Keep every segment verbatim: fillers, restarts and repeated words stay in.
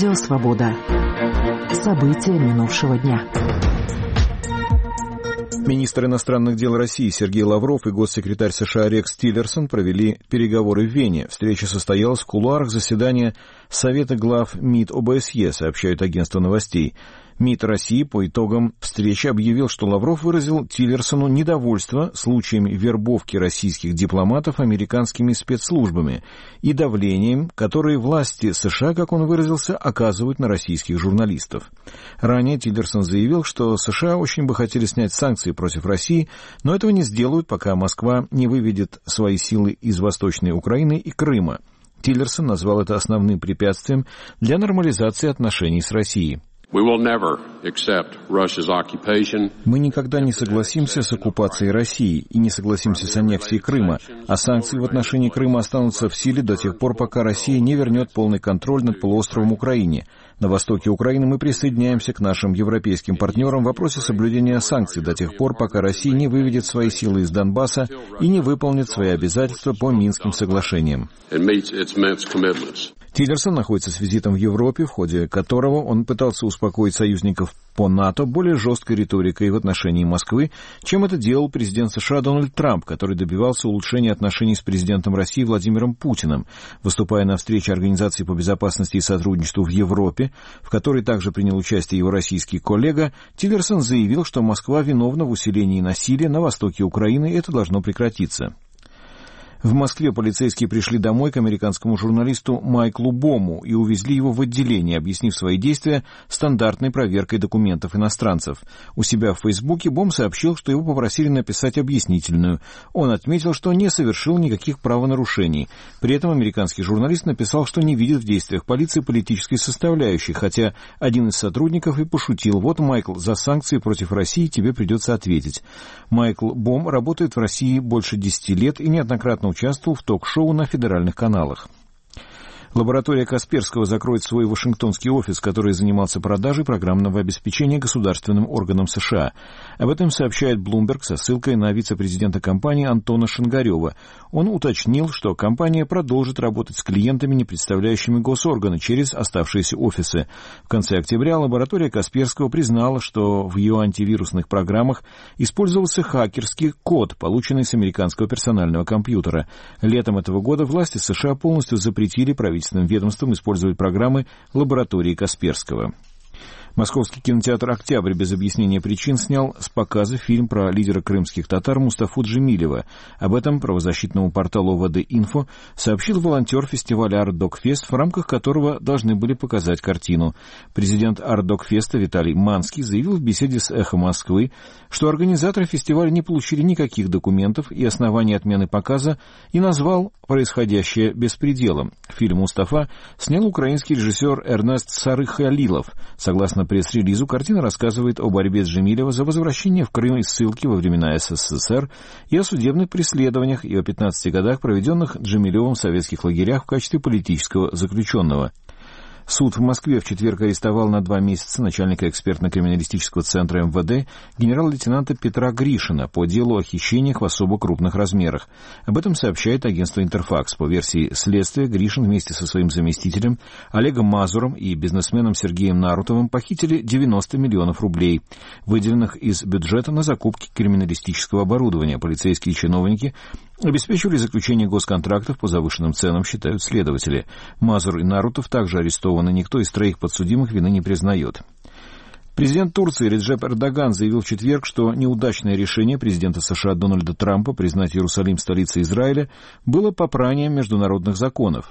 Радио «Свобода». События минувшего дня. Министр иностранных дел России Сергей Лавров и госсекретарь США Рекс Тиллерсон провели переговоры в Вене. Встреча состоялась в кулуарах заседания Совета глав МИД ОБСЕ, сообщают агентство новостей. МИД России по итогам встречи объявил, что Лавров выразил Тиллерсону недовольство случаями вербовки российских дипломатов американскими спецслужбами и давлением, которые власти США, как он выразился, оказывают на российских журналистов. Ранее Тиллерсон заявил, что США очень бы хотели снять санкции против России, но этого не сделают, пока Москва не выведет свои силы из Восточной Украины и Крыма. Тиллерсон назвал это основным препятствием для нормализации отношений с Россией. Мы никогда не согласимся с оккупацией России и не согласимся с аннексией Крыма, а санкции в отношении Крыма останутся в силе до тех пор, пока Россия не вернет полный контроль над полуостровом Украине. На востоке Украины мы присоединяемся к нашим европейским партнерам в вопросе соблюдения санкций до тех пор, пока Россия не выведет свои силы из Донбасса и не выполнит свои обязательства по Минским соглашениям. Тиллерсон находится с визитом в Европе, в ходе которого он пытался успокоить союзников по НАТО более жесткой риторикой в отношении Москвы, чем это делал президент США Дональд Трамп, который добивался улучшения отношений с президентом России Владимиром Путиным. Выступая на встрече Организации по безопасности и сотрудничеству в Европе, в которой также принял участие его российский коллега, Тиллерсон заявил, что Москва виновна в усилении насилия на востоке Украины, и это должно прекратиться. В Москве полицейские пришли домой к американскому журналисту Майклу Бому и увезли его в отделение, объяснив свои действия стандартной проверкой документов иностранцев. У себя в Фейсбуке Бом сообщил, что его попросили написать объяснительную. Он отметил, что не совершил никаких правонарушений. При этом американский журналист написал, что не видит в действиях полиции политической составляющей, хотя один из сотрудников и пошутил: «Вот, Майкл, за санкции против России тебе придется ответить». Майкл Бом работает в России больше десяти лет и неоднократно участвовал в ток-шоу на федеральных каналах. Лаборатория Касперского закроет свой вашингтонский офис, который занимался продажей программного обеспечения государственным органам США. Об этом сообщает Bloomberg со ссылкой на вице-президента компании Антона Шингарева. Он уточнил, что компания продолжит работать с клиентами, не представляющими госорганы, через оставшиеся офисы. В конце октября лаборатория Касперского признала, что в ее антивирусных программах использовался хакерский код, полученный с американского персонального компьютера. Летом этого года власти США полностью запретили правительству ведомством использовать программы лаборатории Касперского. Московский кинотеатр «Октябрь» без объяснения причин снял с показа фильм про лидера крымских татар Мустафу Джемилева. Об этом правозащитному порталу ВД-Инфо сообщил волонтер фестиваля «Артдокфест», в рамках которого должны были показать картину. Президент «Артдокфеста» Виталий Манский заявил в беседе с «Эхо Москвы», что организаторы фестиваля не получили никаких документов и оснований отмены показа, и назвал происходящее беспределом. Фильм «Мустафа» снял украинский режиссер Эрнест Сарыхалилов. Согласно пресс-релизу, картина рассказывает о борьбе Джемилева за возвращение в Крым из ссылки во времена СССР и о судебных преследованиях и о пятнадцати годах, проведенных Джемилевым в советских лагерях в качестве политического заключенного. Суд в Москве в четверг арестовал на два месяца начальника экспертно-криминалистического центра эм вэ дэ генерал-лейтенанта Петра Гришина по делу о хищениях в особо крупных размерах. Об этом сообщает агентство «Интерфакс». По версии следствия, Гришин вместе со своим заместителем Олегом Мазуром и бизнесменом Сергеем Нарутовым похитили девяносто миллионов рублей, выделенных из бюджета на закупки криминалистического оборудования. Полицейские чиновники обеспечивали заключение госконтрактов по завышенным ценам, считают следователи. Мазур и Нарутов также арестованы. Никто из троих подсудимых вины не признает. Президент Турции Реджеп Эрдоган заявил в четверг, что неудачное решение президента США Дональда Трампа признать Иерусалим столицей Израиля было попранием международных законов.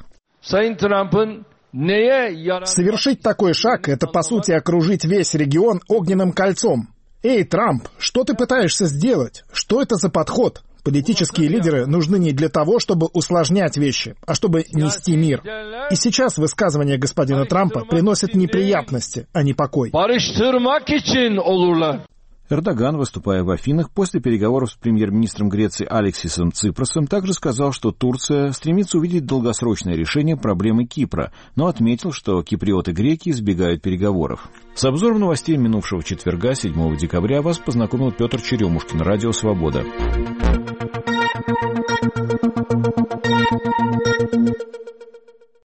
Совершить такой шаг — это, по сути, окружить весь регион огненным кольцом. Эй, Трамп, что ты пытаешься сделать? Что это за подход? Политические лидеры нужны не для того, чтобы усложнять вещи, а чтобы нести мир. И сейчас высказывания господина Трампа приносят неприятности, а не покой. Эрдоган, выступая в Афинах после переговоров с премьер-министром Греции Алексисом Ципросом, также сказал, что Турция стремится увидеть долгосрочное решение проблемы Кипра, но отметил, что киприоты-греки избегают переговоров. С обзором новостей минувшего четверга, седьмого декабря, вас познакомил Петр Черемушкин, Радио «Свобода».